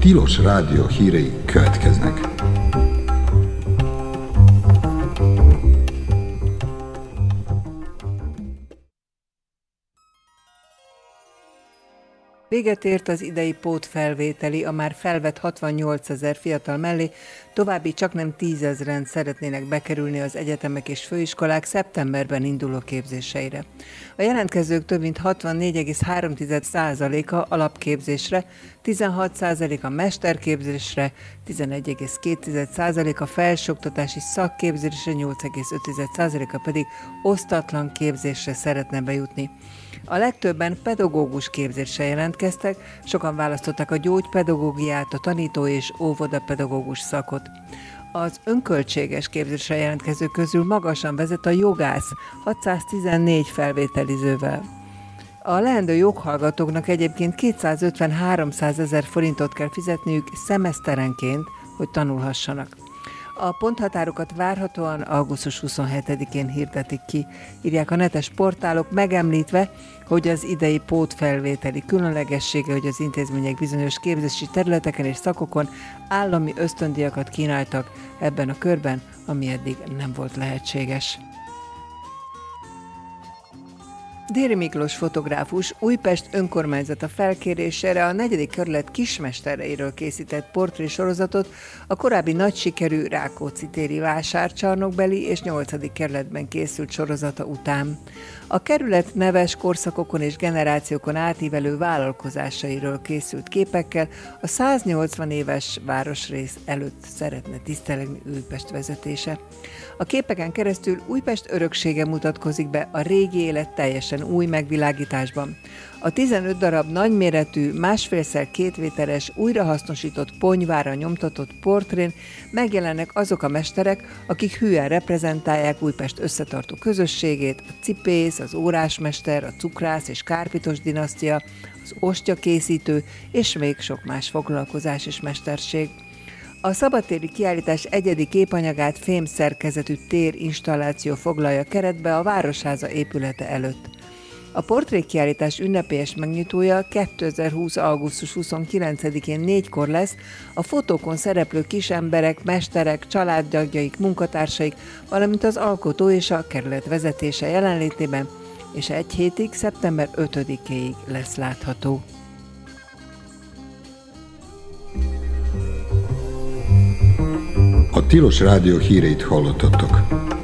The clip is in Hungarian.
Tilos Rádió hírei következnek. Véget ért az idei pótfelvételi, a már felvett 68 000 fiatal mellé további csaknem 10 000-en szeretnének bekerülni az egyetemek és főiskolák szeptemberben induló képzéseire. A jelentkezők több mint 64,3%-a alapképzésre, 16%-a mesterképzésre, 11,2%-a felsőoktatási szakképzésre, 8,5%-a pedig osztatlan képzésre szeretne bejutni. A legtöbben pedagógus képzésre jelentkeztek, sokan választották a gyógypedagógiát, a tanító és óvodapedagógus szakot. Az önköltséges képzésre jelentkezők közül magasan vezet a jogász 614 felvételizővel. A leendő joghallgatóknak egyébként 250-300 000 forintot kell fizetniük szemeszterenként, hogy tanulhassanak. A ponthatárokat várhatóan augusztus 27-én hirdetik ki, írják a netes portálok, megemlítve, hogy az idei pótfelvételi különlegessége, hogy az intézmények bizonyos képzési területeken és szakokon állami ösztöndíjakat kínáltak ebben a körben, ami eddig nem volt lehetséges. Déri Miklós fotográfus Újpest önkormányzata felkérésére a 4. kerület kismestereiről készített portrésorozatot a korábbi nagy sikerű Rákóczi téri vásárcsarnokbeli és 8. kerületben készült sorozata után. A kerület neves korszakokon és generációkon átívelő vállalkozásairól készült képekkel a 180 éves városrész előtt szeretne tisztelegni Újpest vezetése. A képeken keresztül Újpest öröksége mutatkozik be a régi élet teljesen új megvilágításban. A 15 darab nagyméretű, 1,5x2 méteres, újrahasznosított ponyvára nyomtatott portrén megjelennek azok a mesterek, akik hűen reprezentálják Újpest összetartó közösségét, a cipész, az órásmester, a cukrász és kárpitos dinasztia, az ostyakészítő és még sok más foglalkozás és mesterség. A szabadtéri kiállítás egyedi képanyagát fémszerkezetű térinstalláció foglalja keretbe a Városháza épülete előtt. A portrékiállítás ünnepélyes megnyitója 2020. augusztus 29-én 4-kor lesz, a fotókon szereplő kisemberek, mesterek, családtagjaik, munkatársaik, valamint az alkotó és a kerület vezetése jelenlétében, és egy hétig, szeptember 5-éig lesz látható. A Tilos Rádió híreit hallottatok.